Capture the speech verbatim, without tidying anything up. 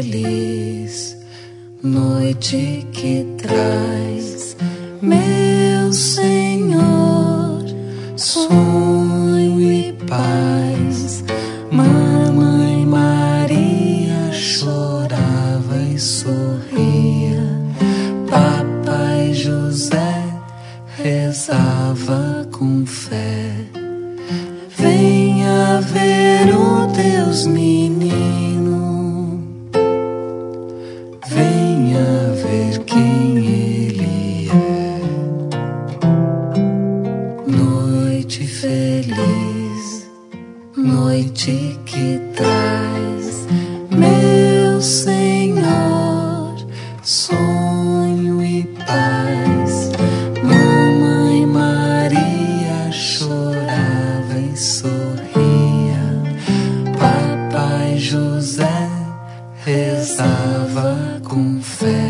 feliz, noite que traz, meu Senhor, sonho e paz. Mamãe Maria chorava e sorria, Papai José rezava com fé. Venha ver o Deus menino, venha ver quem Ele é. Noite feliz, noite que traz, meu Senhor, sonho e paz. Mamãe Maria chorava e sorria, Papai José rezava com fé.